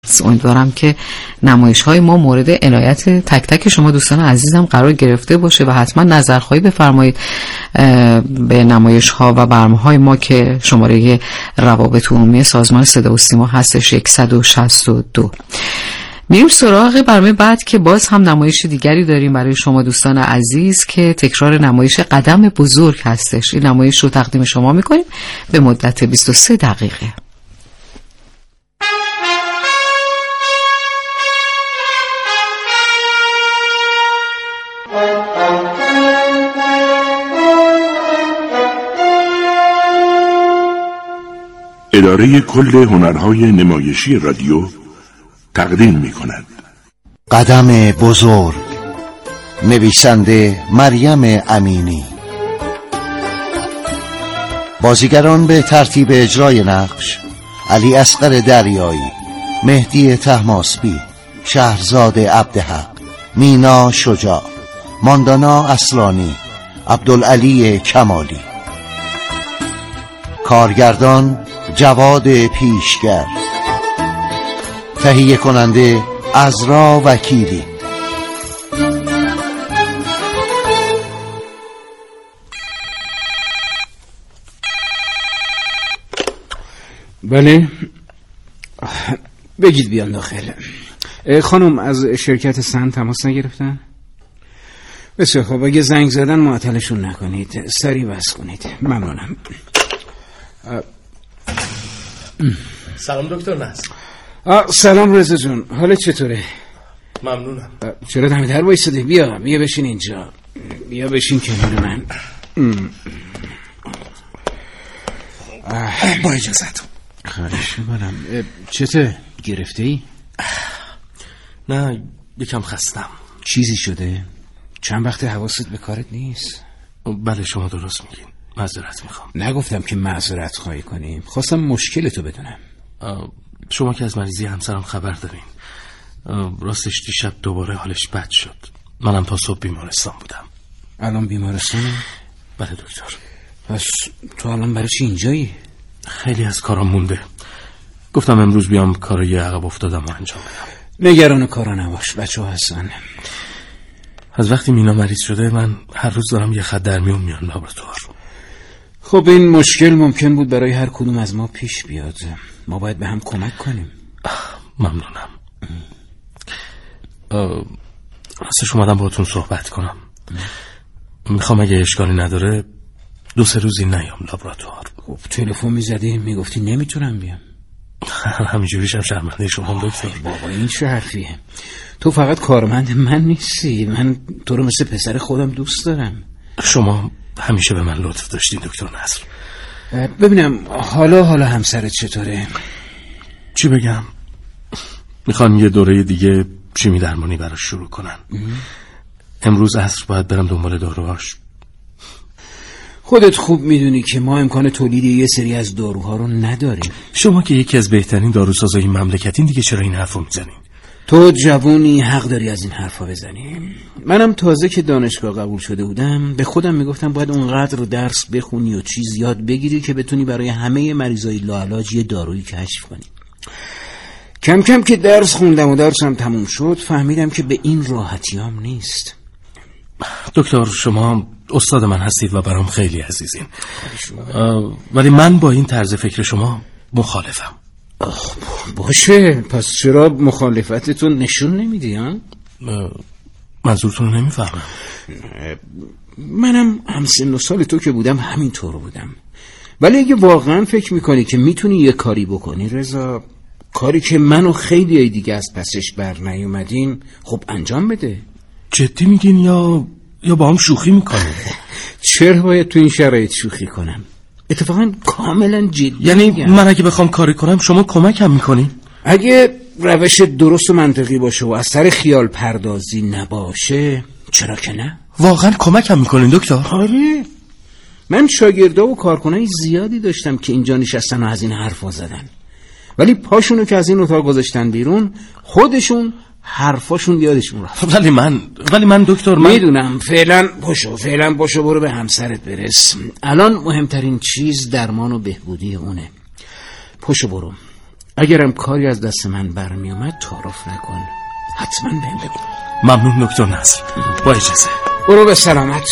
امیدوارم که نمایش‌های ما مورد عنایت تک تک شما دوستان عزیزم قرار گرفته باشه و حتما نظرخواهی بفرمایید به نمایش‌ها و برنامه‌های ما که شماره روابط عمومی سازمان صدا و سیما هستش 162. میریم سراغ برنامه بعد که باز هم نمایش دیگری داریم برای شما دوستان عزیز که تکرار نمایش قدم بزرگ هستش. این نمایش رو تقدیم شما میکنیم به مدت 23 دقیقه. اداره کل هنرهای نمایشی رادیو تقدیم می کند قدم بزرگ. نویسنده مریم امینی. بازیگران به ترتیب اجرای نقش: علی اصغر دریایی، مهدی طهماسبی، شهرزاد عبدحق، مینا شجاع، ماندانا اصلانی، عبدالعلی کمالی. کارگردان جواد پیشگر. تهیه کننده عزرا وکیلی. بله بگید بیان داخل. خانم از شرکت سن تماس نگرفتن؟ بسیار خب، اگه زنگ زدن معطلشون نکنید، سریع بس کنید. ممنونم. سلام دکتر نصر. سلام رضا جون، حالت چطوره؟ ممنونم. چرا دم در وایسادی؟ بیا بشین اینجا، بیا بشین کنار من. با اجازتون. خواهش می‌کنم. چته؟ گرفته ای؟ نه، یکم خستم. چیزی شده؟ چند وقت حواست به کارت نیست؟ بله شما درست میگین، معذرت میخوام. نگفتم که معذرت خواهی کنیم، خواستم مشکلتو بدونم. شما که از مریضی همسرم خبر دارین. راستش دیشب دوباره حالش بد شد. منم تا صبح بیمارستان بودم. الان بیمارستانه؟ بله دکتر. پس تو الان برای چی اینجایی؟ خیلی از کارام مونده. گفتم امروز بیام کارای عقب افتادم و انجام بدم. نگران کارا نباش، بچه‌ها هستن. از وقتی مینا مریض شده من هر روز دارم یه خط در میون میان لابراتوار. خب این مشکل ممکن بود برای هر کدوم از ما پیش بیاد. ما باید به هم کمک کنیم. ممنونم. راستش اومدم باهاتون صحبت کنم. میخوام اگه اشکالی نداره 2-3 روزی نیام لابراتوار. خب تلفن میزدی میگفتی نمیتونم بیام. همینجوریش هم شرمنده شما دکتر. بابا این چه حرفیه؟ تو فقط کارمند من نیستی، من تو رو مثل پسر خودم دوست دارم. شما همیشه به من لطف داشتین دکتر نصر. ببینم حالا همسرت چطوره؟ چی بگم؟ میخوان یه دوره دیگه شیمی درمانی براش شروع کنن. امروز عصر باید برم دنبال داروهاش. خودت خوب میدونی که ما امکان تولید یه سری از داروها رو نداریم. شما که یکی از بهترین داروسازای مملکتین، دیگه چرا این حرفو میزنین؟ تو جوونی، حق داری از این حرفا بزنی. منم تازه که دانشگاه قبول شده بودم به خودم میگفتم باید اونقدر رو درس بخونی و چیز یاد بگیری که بتونی برای همه مریضای لاعلاج یه دارویی کشف کنی. کم کم که درس خوندم و درسم تموم شد فهمیدم که به این راحتیام نیست. دکتر شما استاد من هستید و برام خیلی عزیزین، ولی من با این طرز فکر شما مخالفم. باشه، پس چرا مخالفتتون نشون نمیدی ها؟ منظورتون رو نمیفهمم. منم همسن و سال تو که بودم همینطور بودم، ولی اگه واقعا فکر میکنی که میتونی یه کاری بکنی رضا، کاری که من و خیلی دیگه از پسش بر نیومدیم، خب انجام بده. جدی میگین یا با هم شوخی میکنین؟ چرا باید تو این شرایط شوخی کنم؟ اتفاقا کاملا جدی. یعنی من اگه بخوام کاری کنم شما کمکم میکنین؟ اگه روش درست و منطقی باشه و از سر خیال پردازی نباشه چرا که نه؟ واقعا کمکم میکنین دکتر؟ آره، من شاگردا و کارکنای زیادی داشتم که اینجا نشستن و از این حرفا زدن، ولی پاشونو که از این اتاق گذاشتن بیرون خودشون حرفاشون یادشون رفت. ولی من دکتر میدونم. فعلا پاشو برو به همسرت برس. الان مهمترین چیز درمان و بهبودی اونه. پاشو برو. اگرم کاری از دست من برمی اومد تعارف نکن، حتما بهم بگو. ممنون دکتر نصر، با اجازه. برو به سلامت.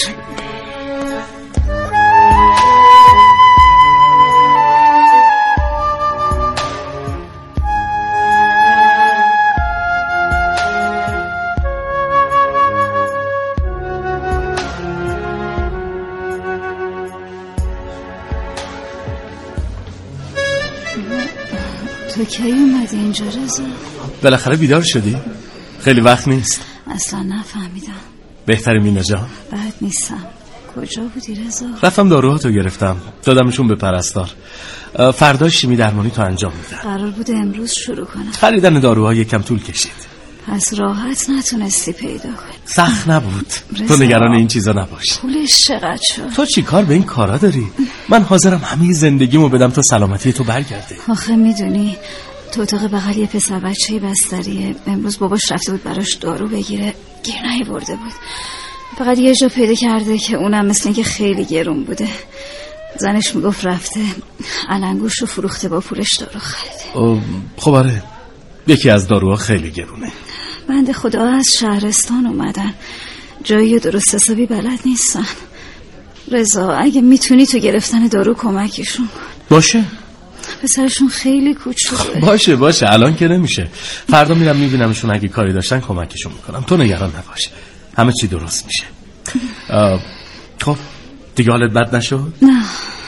تو کی اومدی اینجا رضا؟ بالاخره بیدار شدی؟ خیلی وقت نیست. اصلا نفهمیدم. بهتره مینا جان؟ بد نیستم. کجا بودی رضا؟ رفتم داروهاتو گرفتم، دادمشون به پرستار. فردا شیمی درمانی تو انجام میدم. قرار بود امروز شروع کنم. خریدن داروها یکم طول کشید. پس راحت نتونستی پیدا کنی. سخت نبود. تو نگران این چیزا نباش. پولش چقدر شد؟ تو چی کار به این کارا داری؟ من حاضرم همه زندگیمو بدم تا سلامتی تو برگرده. آخه میدونی تو اتاق بغل یه پسر بچه‌ای بستریه. امروز باباش رفته بود براش دارو بگیره، گیر نیاورده بود. فقط یه جا پیدا کرده که اونم مثل اینکه خیلی گرون بوده. زنش میگفت رفته علنگوش رو فروخته با پولش دارو خریده. خب آره، یکی از داروها خیلی گرونه. بنده خدا از شهرستان اومدن، جایی درست حسابی بلد نیستن. رضا اگه میتونی تو گرفتن دارو کمکشون کن. باشه. پسرشون خیلی کوچوله. باشه الان که نمیشه. فردا میرم میبینمشون، اگه کاری داشتن کمکشون میکنم. تو نگران نباش، همه چی درست میشه. خب دیگه حالت بد نشد؟ نه.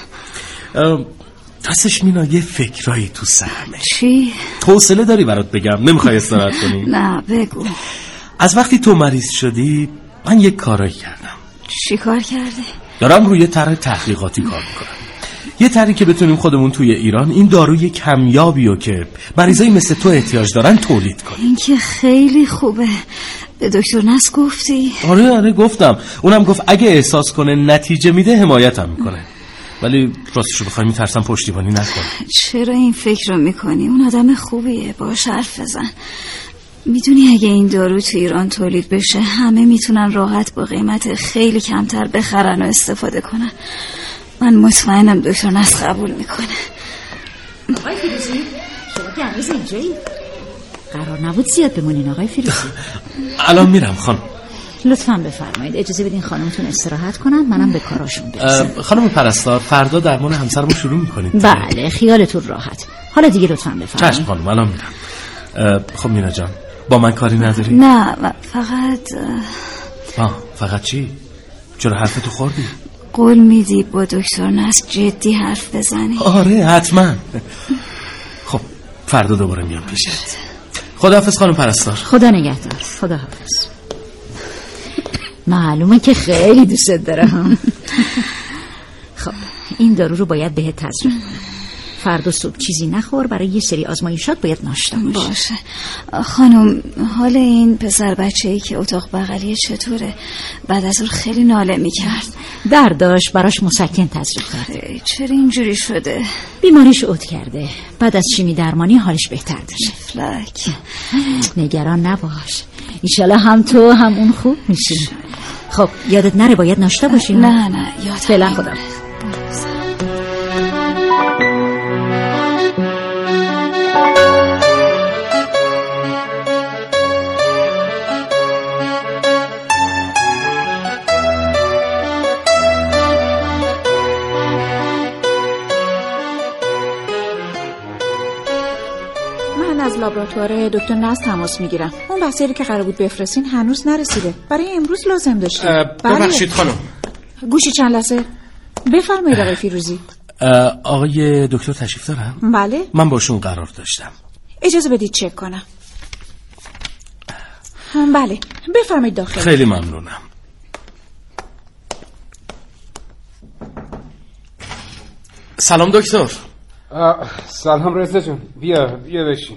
راستش مینا یه فکرایی تو سرمه. چی؟ حوصله داری برات بگم؟ نمیخوای استراحت کنی؟ نه بگو. از وقتی تو مریض شدی من یک کارایی کردم. چی کار کردی؟ دارم روی طرح تحقیقاتی کار میکنم. یه طرحی که بتونیم خودمون توی ایران این داروی کمیابیو که مریضایی مثل تو احتیاج دارن تولید کنیم. این که خیلی خوبه. به دکتر نصر گفتی؟ آره گفتم. اونم گفت اگه احساس کنه نتیجه میده حمایتم میکنه. ولی راستشو بخوای میترسم پشتیبانی نکنه. چرا این فکر رو میکنی؟ اون آدم خوبیه، باهاش حرف بزن. میدونی اگه این دارو تو ایران تولید بشه همه میتونن راحت با قیمت خیلی کمتر بخرن و استفاده کنن. من مطمئنم دکتر نصر قبول میکنه. آقای فیروزی شما که هنوز اینجایی؟ قرار نبود زیاد بمونین آقای فیروزی. الان میرم خانم. لطفاً بفرمایید اجازه بدین خانمتون استراحت کنن، منم به کاراشون برسم. خانم پرستار فردا درمان همسرمو شروع میکنید؟ بله خیالتون راحت. حالا دیگه لطفاً بفرمایید. چشم خانم الان میرم. خب مینا جان با من کاری نداری؟ نه فقط چی؟ چرا حرفتو خوردی؟ قول میدی با دکتر نصر جدی حرف بزنی؟ آره حتما. خب فردا دوباره میام پیشت. خداحافظ خانم پرستار. خدا نگهدار. خداحافظ. معلومه که خیلی دوست دارم. خب این دارو رو باید بهت تزریق کنم. فردا صبح چیزی نخور، برای یه سری آزمایشات باید ناشتا باشه. خانم حال این پسر بچه‌ای که اتاق بغلیه چطوره؟ بعد از اون خیلی ناله میکرد. درداش براش مسکن تزریق کرده. چرا اینجوری شده؟ بیماریش عود کرده. بعد از شیمی درمانی حالش بهتر بشه. فلک نگران نباش، ایشالا هم تو هم اون خوب میشین. خب یادت نره باید ناشتا باشی. نه یادم. فعلا خدا. از لابراتوار دکتر نصر تماس میگیرم. اون وسایلی که قرار بود بفرستین هنوز نرسیده. برای امروز لازم داشتیم. ببخشید خانم. گوشی چند لحظه. بفرمایید آقای فیروزی. آقای دکتر تشریف دارن؟ بله. من باشون قرار داشتم. اجازه بدید چک کنم. بله بفرمایید داخل. خیلی ممنونم. سلام دکتر. سلام رضا جون، بیا بشین.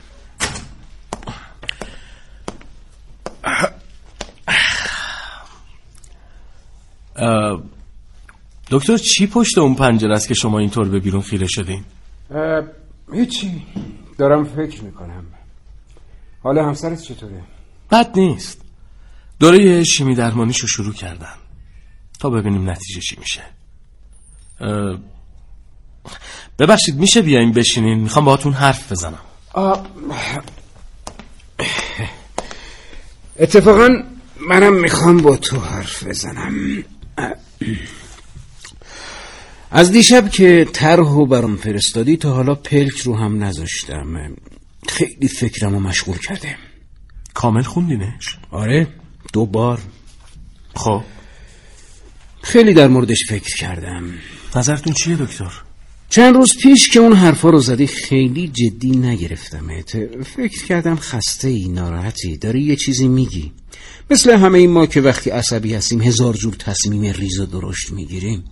دکتر چی پشت اون پنجره است که شما اینطور به بیرون خیره شدین؟ هیچی، دارم فکر میکنم. حالا همسرت چطوره؟ بد نیست. دوره شیمی درمانیشو شروع کردن تا ببینیم نتیجه چی میشه. ببخشید میشه بیاین بشینین؟ میخوام باهاتون حرف بزنم. اتفاقا منم میخوام با تو حرف بزنم. از دیشب که طرحو برام فرستادی تا حالا پلک رو هم نذاشتم. خیلی فکرمو مشغول کرده. کامل خوندینش؟ آره 2 بار. خب خیلی در موردش فکر کردم. نظرتون چیه دکتر؟ چند روز پیش که اون حرفا رو زدی خیلی جدی نگرفتمت. فکر کردم خسته ای، ناراحتی، داری یه چیزی میگی، مثل همه این ما که وقتی عصبی هستیم 1000 جور تصمیم ریز و درشت میگیریم.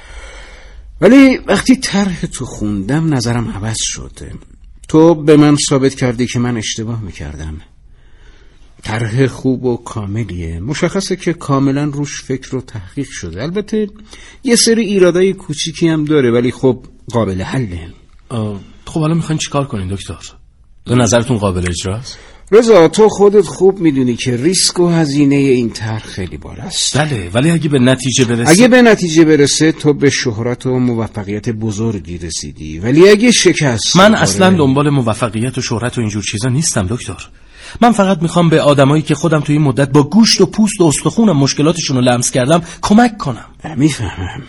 ولی وقتی طرح تو خوندم نظرم عوض شد. تو به من ثابت کردی که من اشتباه میکردم. طرح خوب و کاملیه، مشخصه که کاملا روش فکر و تحقیق شده. البته یه سری ایرادای کوچیکی هم داره ولی خب قابل حله. خب حالا میخواین چیکار کنین دکتر؟ به نظرتون قابل اجراست؟ رضا تو خودت خوب میدونی که ریسک و هزینه این طرح خیلی بالاست. بله، ولی اگه به نتیجه برسه تو به شهرت و موفقیت بزرگی رسیدی. ولی اگه شکست من اصلا دنبال موفقیت و شهرت و اینجور چیزا نیستم دکتر. من فقط میخوام به آدمایی که خودم توی این مدت با گوشت و پوست و استخونم مشکلاتشون رو لمس کردم کمک کنم. میفهمم.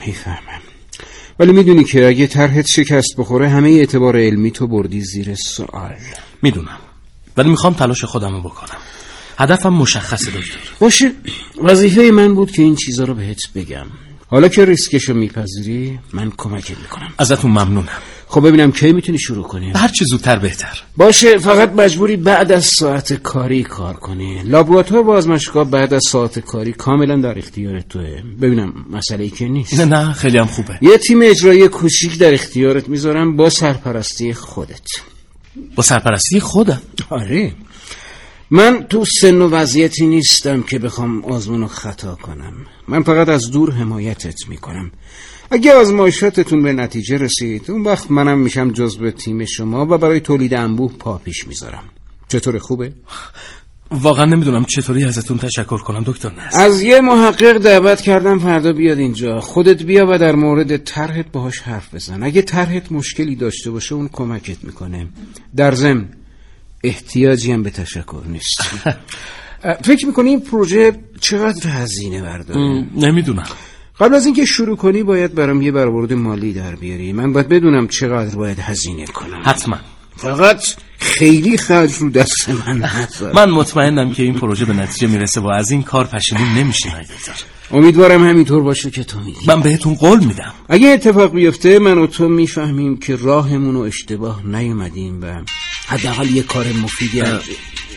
ولی میدونی که اگه طرحت شکست بخوره همه اعتبار علمی تو بردی زیر سوال. میدونم، ولی میخوام تلاش خودم رو بکنم. هدفم مشخصه دکتر. باشه، وظیفه من بود که این چیزا رو بهت بگم. حالا که ریسکشو میپذیری من کمکت میکنم. ازتون ممنونم. خب ببینم کی میتونی شروع کنی؟ هر چه زودتر بهتر. باشه، فقط مجبوری بعد از ساعت کاری کار کنی. لابراتوار و آزمایشگاه بعد از ساعت کاری کاملا در اختیار توئه. ببینم مسئله‌ای که نیست. نه خیلی هم خوبه. یه تیم اجرایی کوچیک در اختیارت میذارم با سرپرستی خودت. با سرپرستی خودم؟ آره. من تو سن و وضعیتی نیستم که بخوام آزمون و خطا کنم. من فقط از دور حمایتت میکنم. اگه آزمایشاتتون به نتیجه رسید اون وقت منم میشم جزو تیم شما و برای تولید انبوه پا پیش میذارم. چطور، خوبه؟ واقعا نمیدونم چطوری ازتون تشکر کنم دکتر نصر. از یه محقق دعوت کردم فردا بیاد اینجا. خودت بیا و در مورد طرحت باهاش حرف بزن. اگه طرحت مشکلی داشته باشه اون کمکت میکنه. در ضمن احتیاجی هم به تشکر نیست. فکر میکنی این پروژه چقدر هزینه برداره؟ نمیدونم. قبل از اینکه شروع کنی باید برام یه برآورد مالی در بیاری. من باید بدونم چقدر باید هزینه کنم. حتما. فقط خیلی خرج رو دست من نذار. من مطمئنم که این پروژه به نتیجه میرسه و از این کار پشیمون نمیشین. امیدوارم همینطور باشه که تو میگی. من بهتون قول میدم. اگه اتفاق بیفته من و تو میفهمیم که راهمون رو اشتباه نیومدیم و حداقل یه کار مفیدی انجام.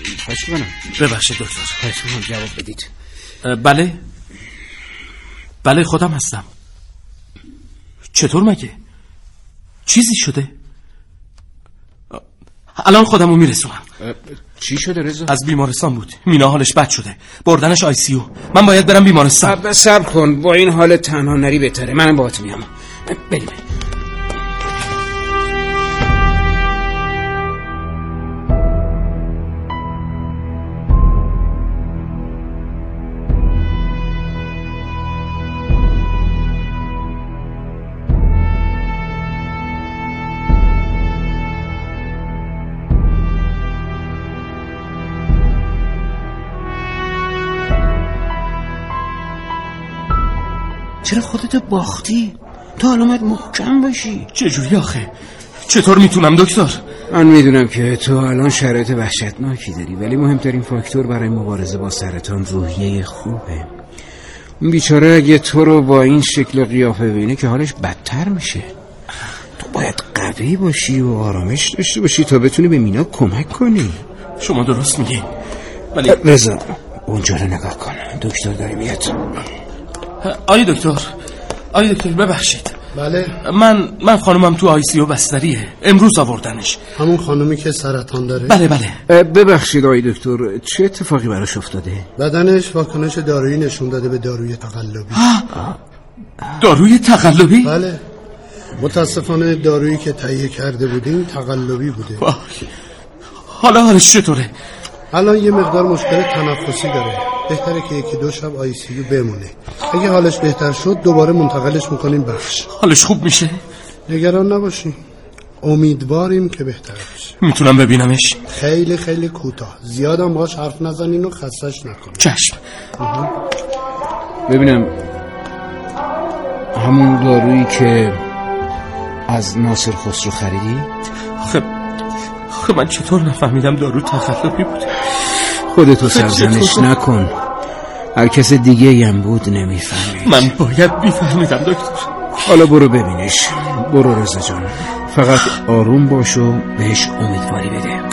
ببخشید دکتر. جواب بدید. بله خودم هستم. چطور مگه؟ چیزی شده؟ الان خودمو میرسونم. چی شده رضا؟ از بیمارستان بود. مینا حالش بد شده. بردنش ICU. من باید برم بیمارستان. صبر کن، با این حال تنها نری بهتره. منم باهات میام. بریم. چرا خودتو باختی؟ تو حالا باید محکم باشی. چجوری آخه؟ چطور میتونم دکتر؟ من میدونم که تو الان شرایط وحشتناکی داری، ولی مهمترین فاکتور برای مبارزه با سرطان روحیه خوبه. اون بیچاره اگه تو رو با این شکل قیافه ببینه که حالش بدتر میشه. تو باید قوی باشی و آرامش داشته باشی تا بتونی به مینا کمک کنی. شما درست میگی، ولی رضا اونجا رو نگاه کن، دکتر داره میاد. آی دکتر ببخشید. بله. من خانومم تو ICU بستریه. امروز آوردنش. همون خانومی که سرطان داره؟ بله. ببخشید آی دکتر، چه اتفاقی براش افتاده؟ بدنش واکنش دارویی نشون داده به داروی تقلبی. داروی تقلبی؟ بله. متاسفانه دارویی که تهیه کرده بودیم تقلبی بوده. حالا حالش چطوره؟ الان یه مقدار مشکل تنفسی داره. بهتره که 1-2 شب ICU بمونه. اگه حالش بهتر شد دوباره منتقلش میکنیم بخش. حالش خوب میشه؟ نگران نباشین، امیدواریم که بهتر بشه. میتونم ببینمش؟ خیلی خیلی کوتاه، زیادم باش حرف نزنین و خستش نکنین. چشم. ببینم همون دارویی که از ناصر خسرو خریدی؟ خب من چطور نفهمیدم دارو تخلفی بود؟ خودتو سرزنش نکن، هر کس دیگه هم بود نمیفهمید. من باید بیفهمیدم دکتر. حالا برو ببینش. برو رضا جان، فقط آروم باش و بهش امیدواری بده.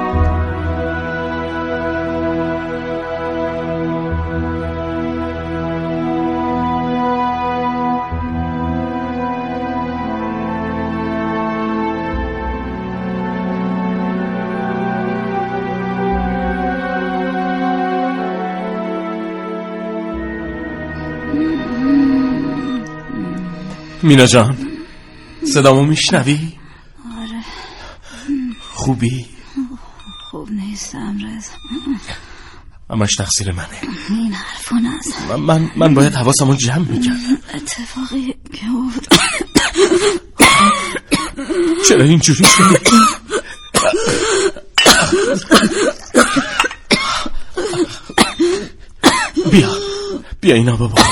مینا جان، صدامو میشنوی؟ آره. خوبی؟ خوب نیستم رضا. همش تقصیر منه. این حرفو نزن. من باید حواسمو جمع میکردم. اتفاقی که افتاد. چرا اینجوری شده؟ بیا اینا بابا.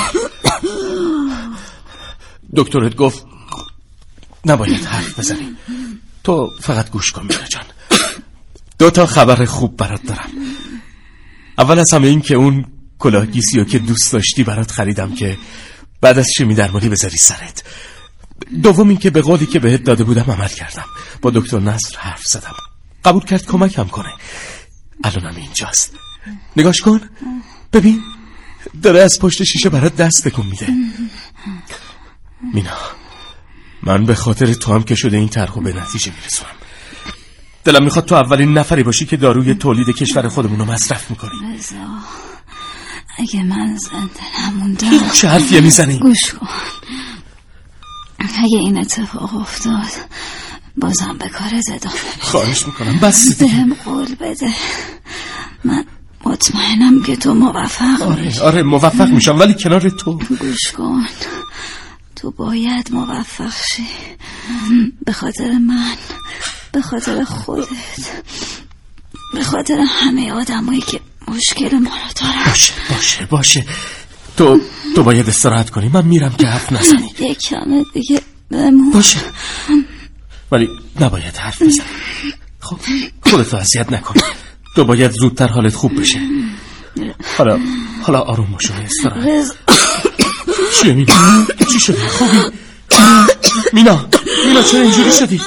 دکترت گفت نباید حرف بزنی. تو فقط گوش کن مینا جان. 2 خبر خوب برات دارم. اول از همه این که اون کلاه گیسیو که دوست داشتی برات خریدم که بعد از شیمی درمانی بذاری سرت. دوم این که به قولی که بهت داده بودم عمل کردم. با دکتر نصر حرف زدم، قبول کرد کمکم کنه. الانم اینجاست، نگاش کن ببین، داره از پشت شیشه برات دست تکون میده. مینا، من به خاطر تو هم که شده این طرحو به نتیجه میرسونم. دلم میخواد تو اولین نفری باشی که داروی تولید کشور خودمونو مصرف میکنی. رضا، اگه من زنده نموندم. چه حرفیه میزنی؟ گوش کن، اگه این اتفاق افتاد بازم به کارت ادامه. خواهش میکنم بس دیگه. بهم قول بده، من مطمئنم که تو موفق میشی. آره موفق میشم، ولی کنار تو. گوش کن، تو باید موفق شی، به خاطر من، به خاطر خودت، به خاطر همه آدمایی که مشکل ما رو دارن. باشه تو باید استراحت کنی. من میرم که حرف نزنی. یک کمه دیگه بمون. باشه، ولی نباید حرف بزنی. خب خودتو اذیت نکن. تو باید زودتر حالت خوب بشه. حالا آروم باش و استراحت. چیه مینا؟ چی شده؟ خوبی؟ مینا چرا اینجوری شدی؟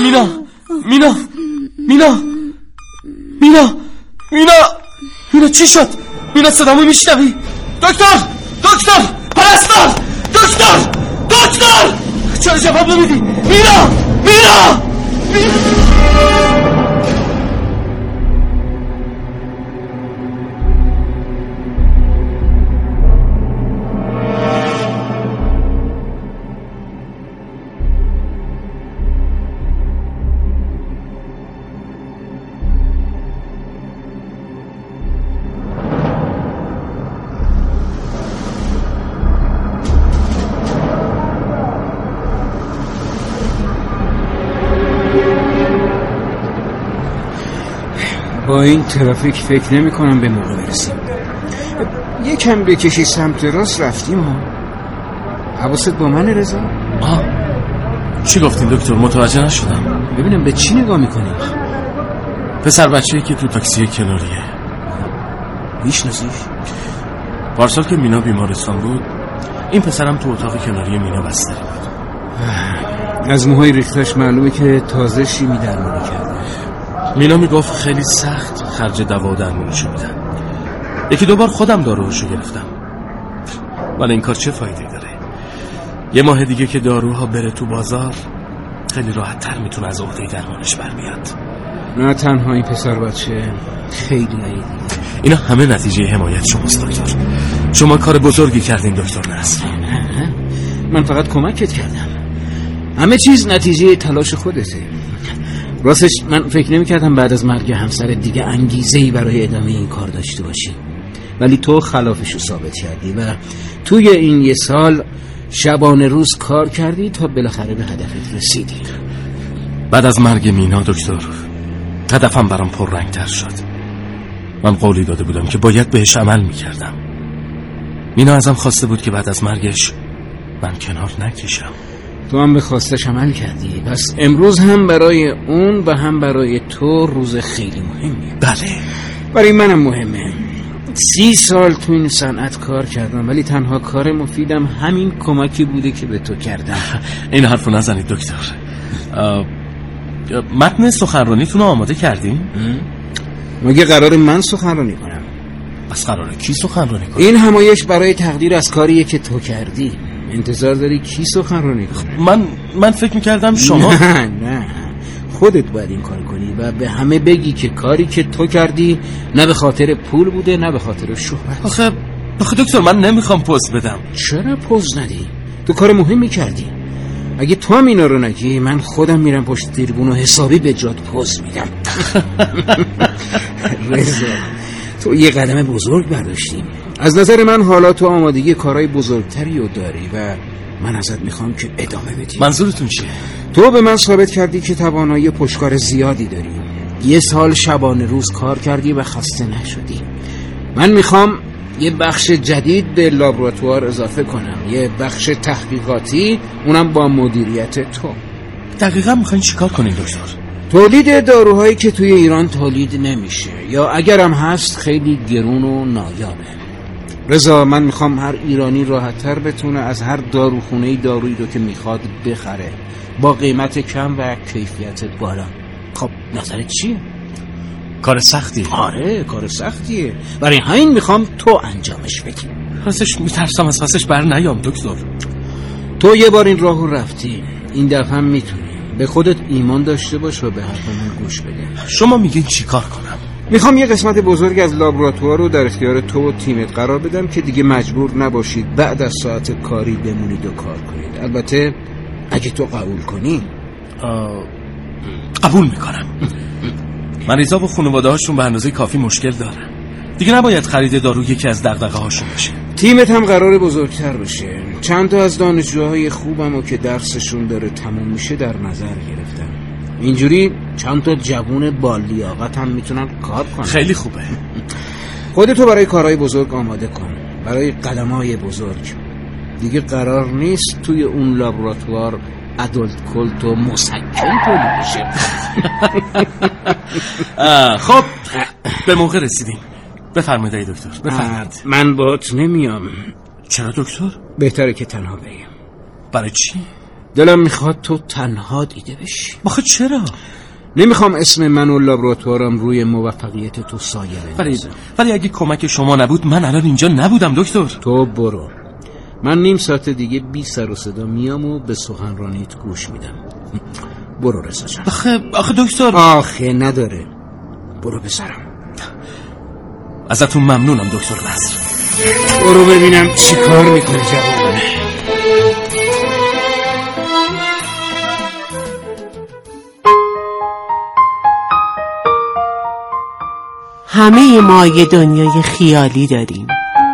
مینا چی شد؟ مینا صدامو میشنوی؟ دکتر پرستار، دکتر چرا جواب نمیدی؟ مینا با این ترافیک فکر نمی کنم به موقع برسیم. یکم بکشی سمت راست رفتیم ها. حواست با من رضا؟ چی گفتین دکتر؟ متوجه نشدم. ببینم به چی نگاه میکنی؟ پسر بچه‌ای که تو تاکسی کناریه. میشناسیش؟ پارسال که مینا بیمارستان بود این پسرم تو اتاق کناری مینا بستری بود. از موهای ریختش معلومه که تازه شیمی درمانی کرده. مینا میگفت خیلی سخت خرج دوا و درمونشو میدن. 1-2 بار خودم داروهاشو گرفتم، ولی این کار چه فایده داره؟ 1 ماه دیگه که داروها بره تو بازار خیلی راحت تر میتونه از عهده درمانش برمیاد. نه تنها این پسر بچه، خیلی دیگه. اینا همه نتیجه حمایت شماست دکتر. شما کار بزرگی کردین دکتر نصر. من فقط کمکت کردم. همه چیز نتیجه تلاش خودته. راستش من فکر نمی کردم بعد از مرگ همسر دیگه انگیزه‌ای برای ادامه این کار داشته باشی، ولی تو خلافشو ثابت کردی و توی این 1 سال شبانه روز کار کردی تا بالاخره به هدفت رسیدی. بعد از مرگ مینا دکتر، هدفم برام پررنگ‌تر شد. من قولی داده بودم که باید بهش عمل میکردم. مینا ازم خواسته بود که بعد از مرگش من کنار نکشم. تو هم به خواستش عمل کردی. پس امروز هم برای اون و هم برای تو روز خیلی مهمیه. بله، برای منم مهمه. 30 سال تو این صنعت کار کردم، ولی تنها کار مفیدم همین کمکی بوده که به تو کردم. این حرفو نزنید دکتر. متن سخنرانیتون رو آماده کردین؟ مگه قرار من سخنرانی کنم؟ پس قراره کی سخنرانی کنه؟ این همایش برای تقدیر از کاریه که تو کردی. انتظار داری کی سخنرانی کنه؟ من فکر میکردم شما. نه خودت باید این کار کنی و به همه بگی که کاری که تو کردی نه به خاطر پول بوده نه به خاطر شهرت. آخه دکتر، من نمیخوام پوز بدم. چرا پوز ندی؟ تو کار مهمی کردی. اگه تو هم اینا رو نگی من خودم میرم پشت تریبون و حسابی به جات پوز میدم. رضا، تو یه قدم بزرگ برداشتی. از نظر من حالا تو آمادگی کارهای بزرگتری رو داری و من ازت میخوام که ادامه بدی. منظورتون چیه؟ تو به من ثابت کردی که توانایی پشتکار زیادی داری. 1 سال شبانه روز کار کردی و خسته نشدی. من میخوام یه بخش جدید به لابراتوار اضافه کنم، یه بخش تحقیقاتی، اونم با مدیریت تو. دقیقا میخواین چیکار کنین دکتر؟ تولید داروهایی که توی ایران تولید نمیشه یا اگرم هست خیلی گرون و نایابه. رضا، من میخوام هر ایرانی راحت‌تر بتونه از هر داروخونه‌ای دارویی رو که میخواد بخره با قیمت کم و کیفیت بالا. خب نظرت چیه؟ کار سختی. آره کار سختیه، برای همین میخوام تو انجامش بدی. راستش میترسم از پسش بر نیام دکتر. تو یه بار این راهو رفتی، این دفعه هم میتونی. به خودت ایمان داشته باش و به حرف من گوش بده. شما میگین چی کار کنم؟ میخوام یه قسمت بزرگ از لابراتوار رو در اختیار تو و تیمت قرار بدم که دیگه مجبور نباشید بعد از ساعت کاری بمونید و کار کنید. البته اگه تو قبول کنی. قبول میکنم. مریضا و خانواده هاشون به اندازه کافی مشکل دارن. دیگه نباید خرید دارو یکی از دغدغه هاشون بشه. تیمت هم قراره بزرگتر بشه. چند تا از دانشجوهای خوبم و که درسشون داره تموم میشه در نظر گرفتم. اینجوری چند تا جوون با لیاقت هم میتونن کار کنن. خیلی خوبه. خودتو برای کارهای بزرگ آماده کن، برای قدم‌های بزرگ. دیگه قرار نیست توی اون لابراتوار ادولت کلت و مسکن تولید بشه. خب به موقع رسیدیم. بفرمایید دکتر، بفرمایید. من باهات نمیام. چرا دکتر؟ بهتره که تنها بریم. برای چی؟ دلم میخواد تو تنها دیده بشی. آخه چرا؟ نمیخوام اسم من و لابراتوارم روی موفقیت تو سایه بندازه. ولی اگه کمک شما نبود من الان اینجا نبودم دکتر. تو برو، من نیم ساعت دیگه بی سر و صدا میام و به سخنرانیت گوش میدم. برو رضا جان. آخه دکتر. آخه نداره، برو بسرم. ازتون ممنونم دکتر نصر. برو ببینم چی کار میکنه جوان. همه ما یه دنیای خیالی داریم.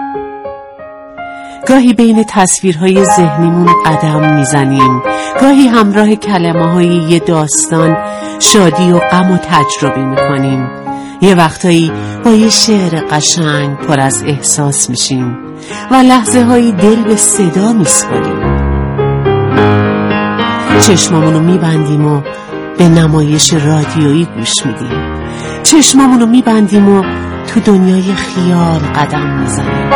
گاهی بین تصویرهای ذهنیمون قدم میزنیم، گاهی همراه کلمه‌های یه داستان شادی و غم و تجربه میکنیم. یه وقتایی با یه شعر قشنگ پر از احساس میشیم و لحظه هایی دل به صدا میسپاریم. چشمامونو میبندیم و به نمایش رادیویی گوش میدیم. چشمامونو میبندیم و تو دنیای خیال قدم میزنیم.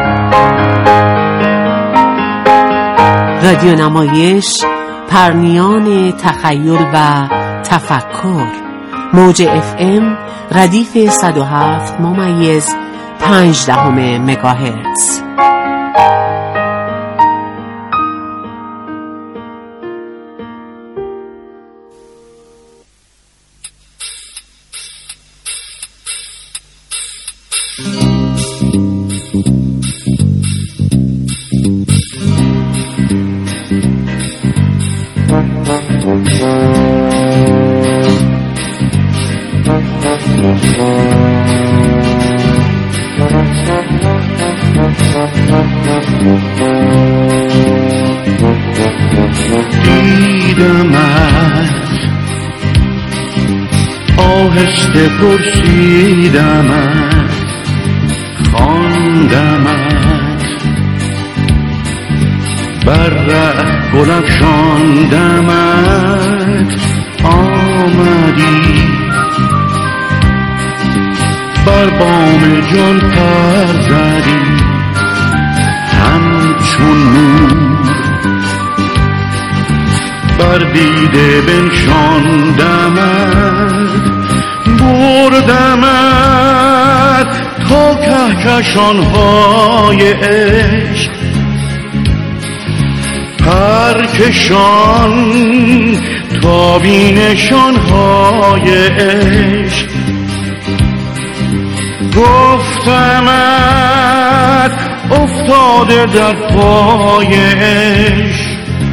رادیو نمایش، پرنیان تخیل و تفکر. موج FM ردیف 107.5 مگاهرتز. آهسته پرسیدمت، خواندمت، بر ره گل افشاندمت، آمدی بر بام جان پر زدی همچون نور، بر دیده بنشاندمت، بردمت تا کهکشان‌های عشق، پرکشان تا بینشان‌های عشق، گفتمت افتاده در پای عشق،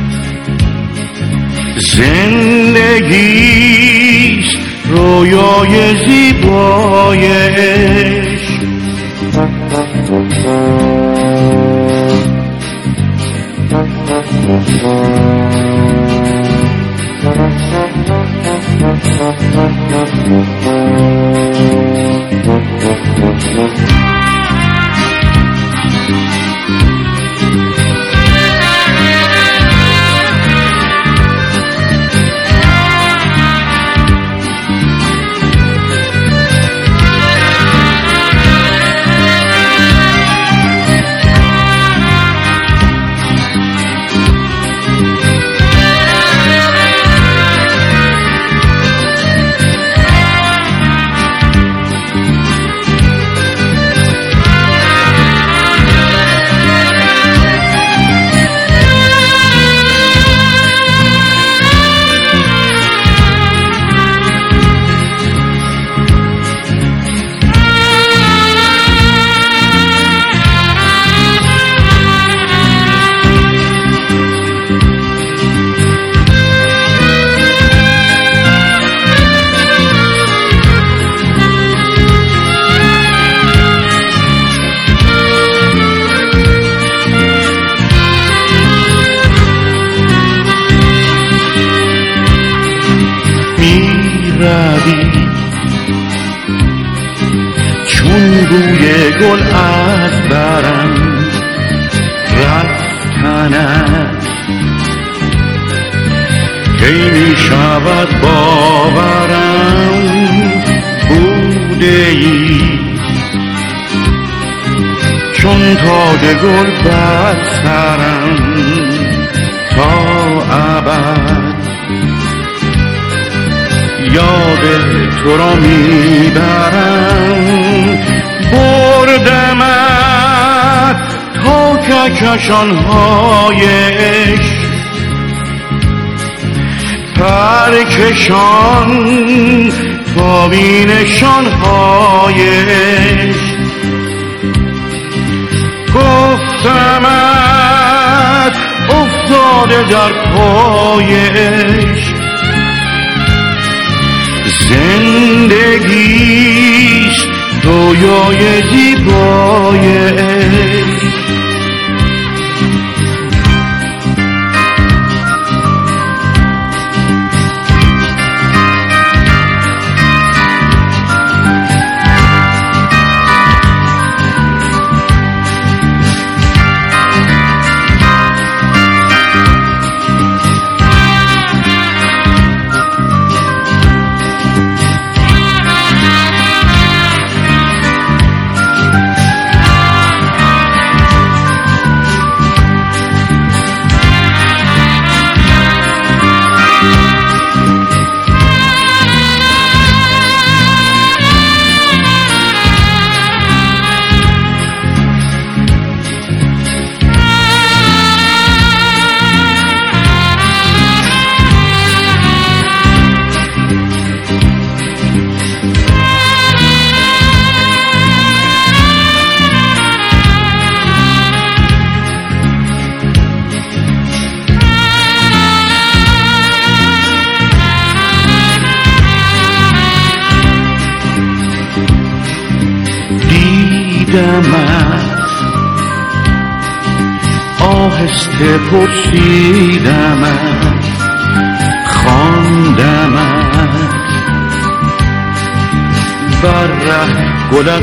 زندگیست رویای زیبای عشق. چون روی گل از برم رفتنت، کی می شود باورم بوده ای، چون تاج گل بر سرم تا ابد، یاد تو را میبرم، بردمت تا کهکشان‌های عشق، پرکشان تا بینشان‌های عشق، گفتمت افتاده در پای عشق، زندگیست رویای زیبای عشق. دیدمت، آهسته پرسیدمت، خواندمت، بر ره گل از